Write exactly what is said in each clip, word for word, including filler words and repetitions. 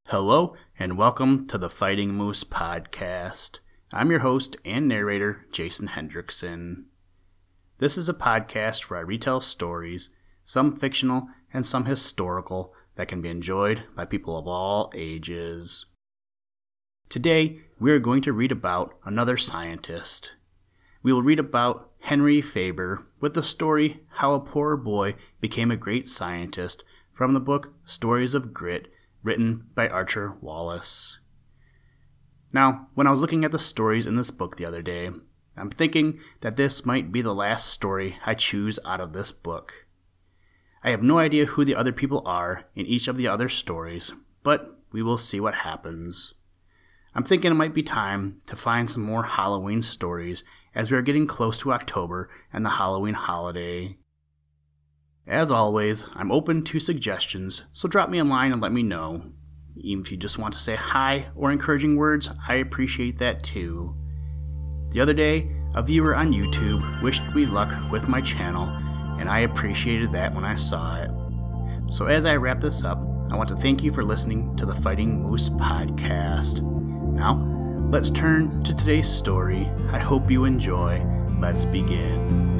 Hello, and welcome to the Fighting Moose Podcast. I'm your host and narrator, Jason Hendrickson. This is a podcast where I retell stories, some fictional and some historical, that can be enjoyed by people of all ages. Today, we are going to read about another scientist. We will read about Henry Faber with the story How a Poor Boy Became a Great Scientist from the book Stories of Grit, written by Archer Wallace. Now, when I was looking at the stories in this book the other day, I'm thinking that this might be the last story I choose out of this book. I have no idea who the other people are in each of the other stories, but we will see what happens. I'm thinking it might be time to find some more Halloween stories as we are getting close to October and the Halloween holiday. As always, I'm open to suggestions, so drop me a line and let me know. Even if you just want to say hi or encouraging words, I appreciate that too. The other day, a viewer on YouTube wished me luck with my channel, and I appreciated that when I saw it. So as I wrap this up, I want to thank you for listening to the Fighting Moose Podcast. Now, let's turn to today's story. I hope you enjoy. Let's begin.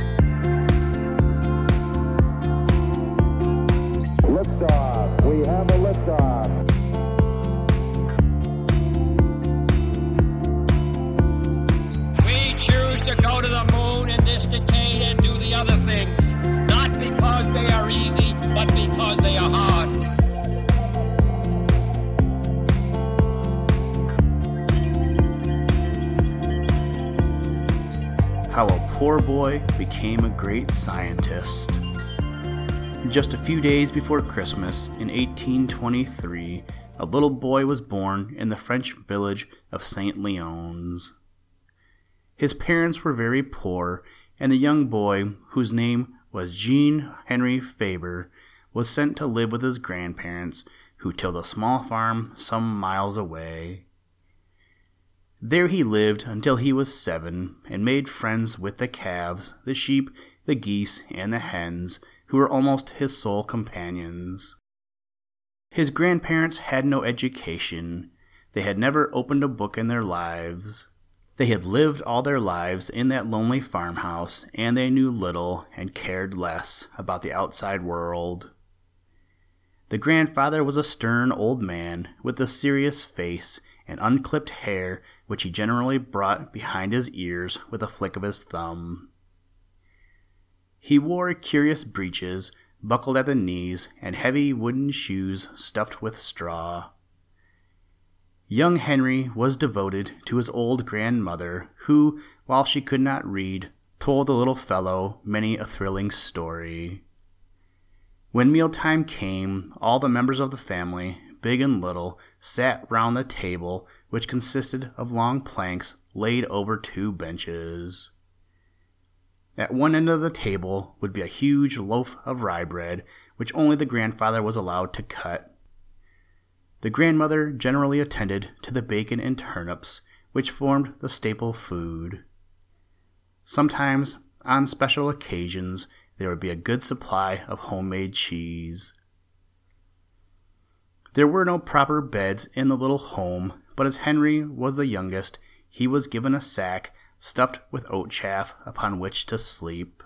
Liftoff. We have a liftoff. We choose to go to the moon in this decade and do the other things, not because they are easy, but because they are hard. How a Poor Boy Became a Great Scientist. Just a few days before Christmas, in eighteen twenty-three, a little boy was born in the French village of Saint Leons. His parents were very poor, and the young boy, whose name was Jean Henry Faber, was sent to live with his grandparents, who tilled a small farm some miles away. There he lived until he was seven, and made friends with the calves, the sheep, the geese, and the hens, who were almost his sole companions. His grandparents had no education. They had never opened a book in their lives. They had lived all their lives in that lonely farmhouse, and they knew little and cared less about the outside world. The grandfather was a stern old man with a serious face and unclipped hair, which he generally brought behind his ears with a flick of his thumb. He wore curious breeches, buckled at the knees, and heavy wooden shoes stuffed with straw. Young Henry was devoted to his old grandmother, who, while she could not read, told the little fellow many a thrilling story. When mealtime came, all the members of the family, big and little, sat round the table, which consisted of long planks laid over two benches. At one end of the table would be a huge loaf of rye bread, which only the grandfather was allowed to cut. The grandmother generally attended to the bacon and turnips, which formed the staple food. Sometimes, on special occasions, there would be a good supply of homemade cheese. There were no proper beds in the little home, but as Henry was the youngest, he was given a sack stuffed with oat chaff upon which to sleep.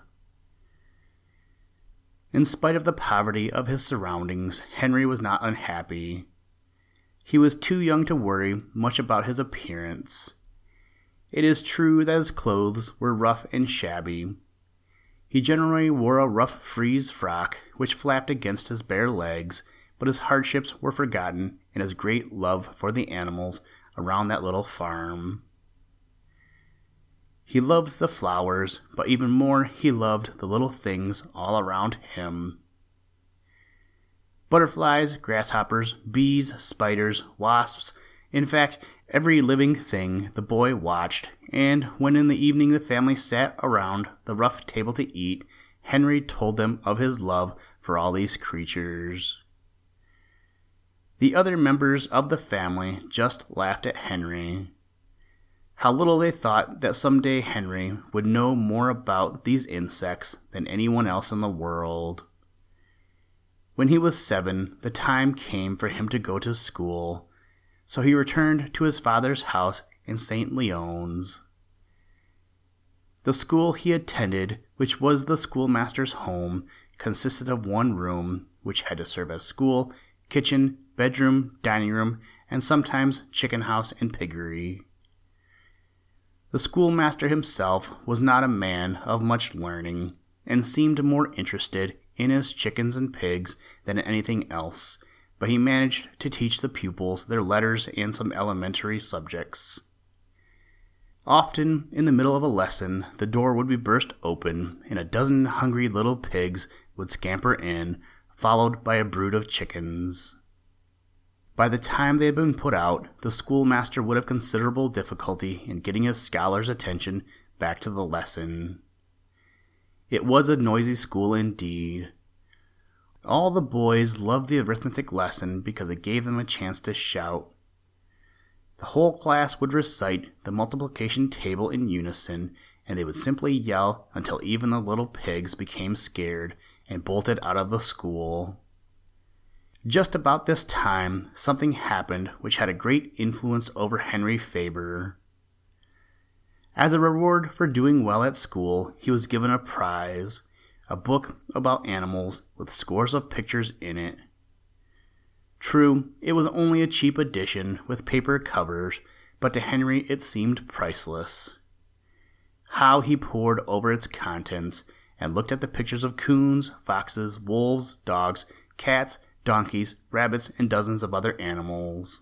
In spite of the poverty of his surroundings, Henry was not unhappy. He was too young to worry much about his appearance. It is true that his clothes were rough and shabby. He generally wore a rough frieze frock which flapped against his bare legs, but his hardships were forgotten in his great love for the animals around that little farm. He loved the flowers, but even more he loved the little things all around him. Butterflies, grasshoppers, bees, spiders, wasps, in fact, every living thing the boy watched, and when in the evening the family sat around the rough table to eat, Henry told them of his love for all these creatures. The other members of the family just laughed at Henry. How little they thought that someday Henry would know more about these insects than anyone else in the world. When he was seven, the time came for him to go to school, so he returned to his father's house in Saint Leon's. The school he attended, which was the schoolmaster's home, consisted of one room, which had to serve as school, kitchen, bedroom, dining room, and sometimes chicken house and piggery. The schoolmaster himself was not a man of much learning, and seemed more interested in his chickens and pigs than anything else, but he managed to teach the pupils their letters and some elementary subjects. Often, in the middle of a lesson, the door would be burst open, and a dozen hungry little pigs would scamper in, followed by a brood of chickens. By the time they had been put out, the schoolmaster would have considerable difficulty in getting his scholars' attention back to the lesson. It was a noisy school indeed. All the boys loved the arithmetic lesson because it gave them a chance to shout. The whole class would recite the multiplication table in unison, and they would simply yell until even the little pigs became scared and bolted out of the school. Just about this time, something happened which had a great influence over Henry Faber. As a reward for doing well at school, he was given a prize, a book about animals with scores of pictures in it. True, it was only a cheap edition with paper covers, but to Henry it seemed priceless. How he pored over its contents and looked at the pictures of coons, foxes, wolves, dogs, cats, donkeys, rabbits, and dozens of other animals.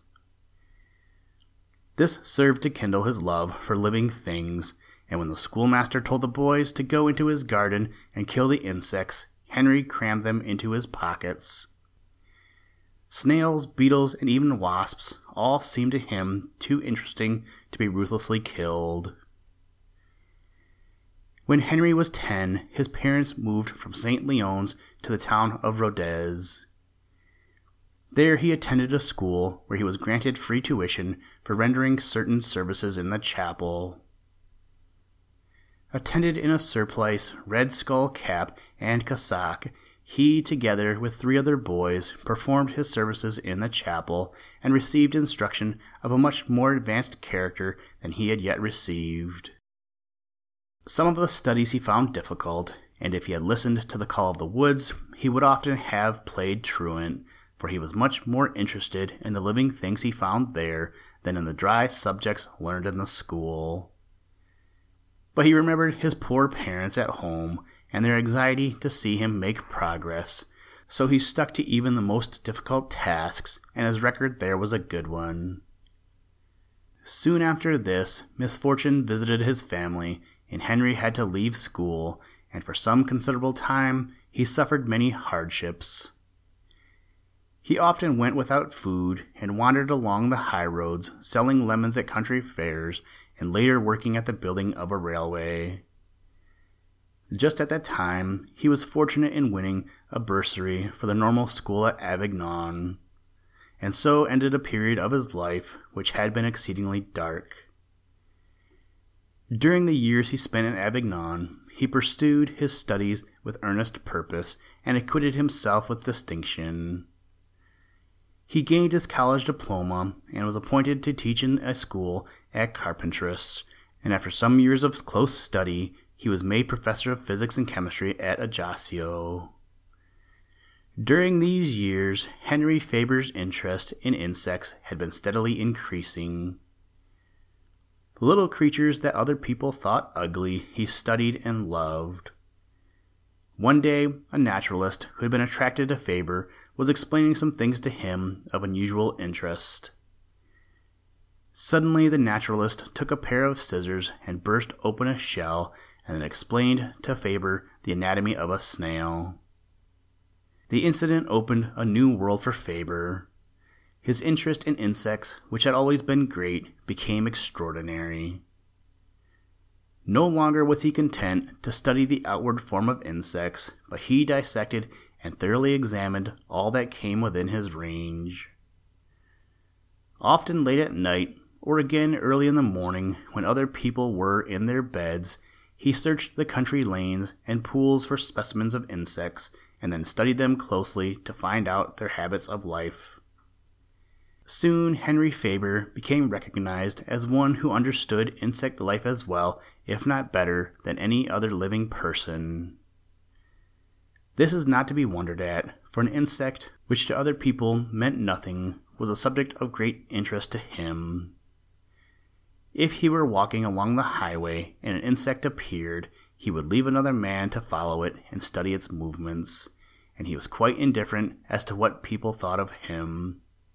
This served to kindle his love for living things, and when the schoolmaster told the boys to go into his garden and kill the insects, Henry crammed them into his pockets. Snails, beetles, and even wasps all seemed to him too interesting to be ruthlessly killed. When Henry was ten, his parents moved from Saint Leon's to the town of Rodez. There he attended a school where he was granted free tuition for rendering certain services in the chapel. Attended in a surplice, red skull cap, and cassock, he, together with three other boys, performed his services in the chapel and received instruction of a much more advanced character than he had yet received. Some of the studies he found difficult, and if he had listened to the call of the woods, he would often have played truant, for he was much more interested in the living things he found there than in the dry subjects learned in the school. But he remembered his poor parents at home and their anxiety to see him make progress, so he stuck to even the most difficult tasks, and his record there was a good one. Soon after this, misfortune visited his family, and Henry had to leave school, and for some considerable time he suffered many hardships. He often went without food and wandered along the high roads, selling lemons at country fairs, and later working at the building of a railway. Just at that time, he was fortunate in winning a bursary for the normal school at Avignon, and so ended a period of his life which had been exceedingly dark. During the years he spent in Avignon, he pursued his studies with earnest purpose and acquitted himself with distinction. He gained his college diploma and was appointed to teach in a school at Carpentras, and after some years of close study, he was made professor of physics and chemistry at Ajaccio. During these years, Henry Faber's interest in insects had been steadily increasing. The little creatures that other people thought ugly he studied and loved. One day, a naturalist who had been attracted to Faber was explaining some things to him of unusual interest. Suddenly, the naturalist took a pair of scissors and burst open a shell and then explained to Faber the anatomy of a snail. The incident opened a new world for Faber. His interest in insects, which had always been great, became extraordinary. No longer was he content to study the outward form of insects, but he dissected and thoroughly examined all that came within his range. Often late at night, or again early in the morning when other people were in their beds, he searched the country lanes and pools for specimens of insects, and then studied them closely to find out their habits of life. Soon, Henry Faber became recognized as one who understood insect life as well, if not better, than any other living person. This is not to be wondered at, for an insect which to other people meant nothing was a subject of great interest to him. If he were walking along the highway and an insect appeared, he would leave another man to follow it and study its movements, and he was quite indifferent as to what people thought of him.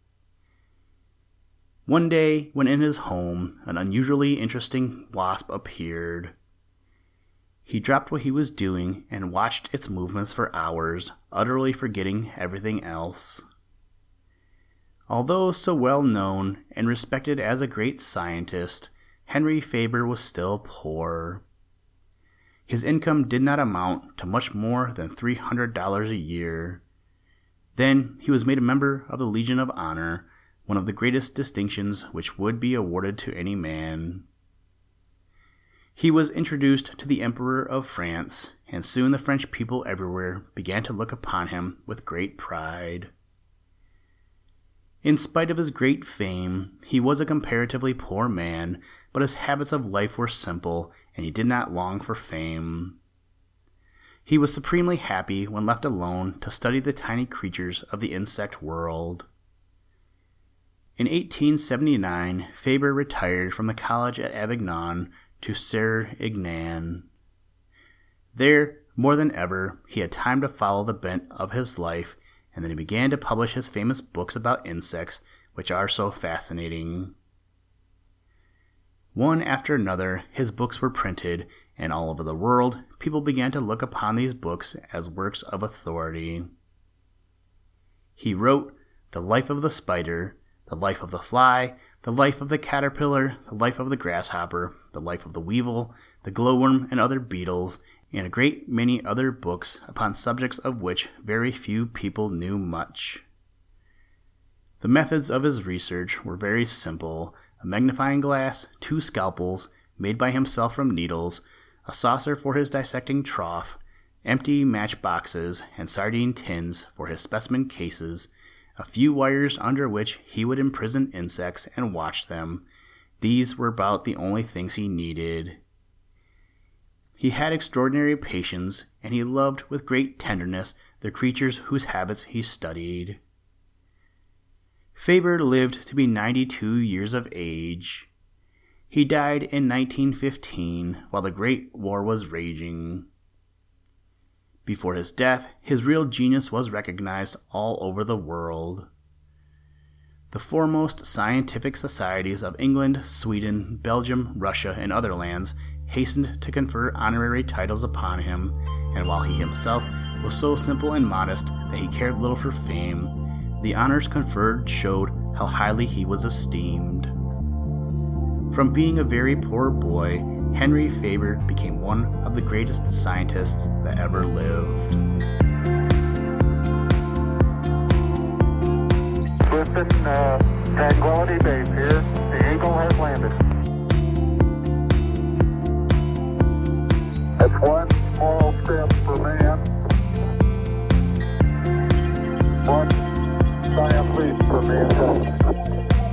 One day, when in his home, an unusually interesting wasp appeared. He dropped what he was doing and watched its movements for hours, utterly forgetting everything else. Although so well known and respected as a great scientist, Henry Faber was still poor. His income did not amount to much more than three hundred dollars a year. Then he was made a member of the Legion of Honor, one of the greatest distinctions which would be awarded to any man. He was introduced to the Emperor of France, and soon the French people everywhere began to look upon him with great pride. In spite of his great fame, he was a comparatively poor man, but his habits of life were simple, and he did not long for fame. He was supremely happy when left alone to study the tiny creatures of the insect world. In eighteen seventy-nine, Faber retired from the college at Avignon to Serignan. There, more than ever, he had time to follow the bent of his life, and then he began to publish his famous books about insects, which are so fascinating. One after another, his books were printed, and all over the world, people began to look upon these books as works of authority. He wrote The Life of the Spider, The Life of the Fly, The Life of the Caterpillar, The Life of the Grasshopper, The Life of the Weevil, The Glowworm and Other Beetles, and a great many other books upon subjects of which very few people knew much. The methods of his research were very simple: a magnifying glass, two scalpels, made by himself from needles, a saucer for his dissecting trough, empty match boxes and sardine tins for his specimen cases, a few wires under which he would imprison insects and watch them. These were about the only things he needed. He had extraordinary patience, and he loved with great tenderness the creatures whose habits he studied. Faber lived to be ninety-two years of age. He died in nineteen fifteen, while the Great War was raging. Before his death, his real genius was recognized all over the world. The foremost scientific societies of England, Sweden, Belgium, Russia, and other lands hastened to confer honorary titles upon him, and while he himself was so simple and modest that he cared little for fame, the honors conferred showed how highly he was esteemed. From being a very poor boy, Henry Faber became one of the greatest scientists that ever lived. Houston, uh, Tranquility Base here. The Eagle has landed. That's one small step for man, one giant leap for mankind.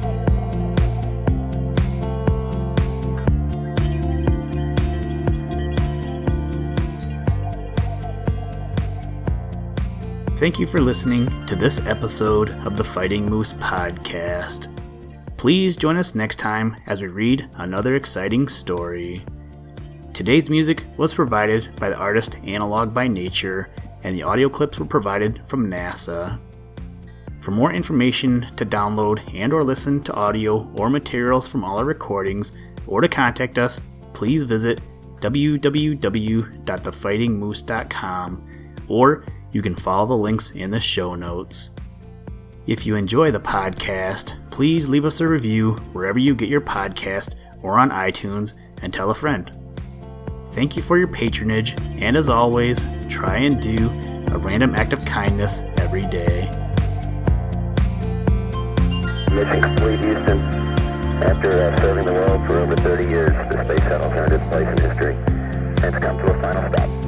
Thank you for listening to this episode of the Fighting Moose Podcast. Please join us next time as we read another exciting story. Today's music was provided by the artist Analog by Nature, and the audio clips were provided from NASA. For more information to download and or listen to audio or materials from all our recordings, or to contact us, please visit w w w dot the fighting moose dot com, or you can follow the links in the show notes. If you enjoy the podcast, please leave us a review wherever you get your podcast or on iTunes, and tell a friend. Thank you for your patronage, and as always, try and do a random act of kindness every day. Mission complete, Houston. After uh, serving the world for over thirty years, the space shuttle turned its place in history, and it's come to a final stop.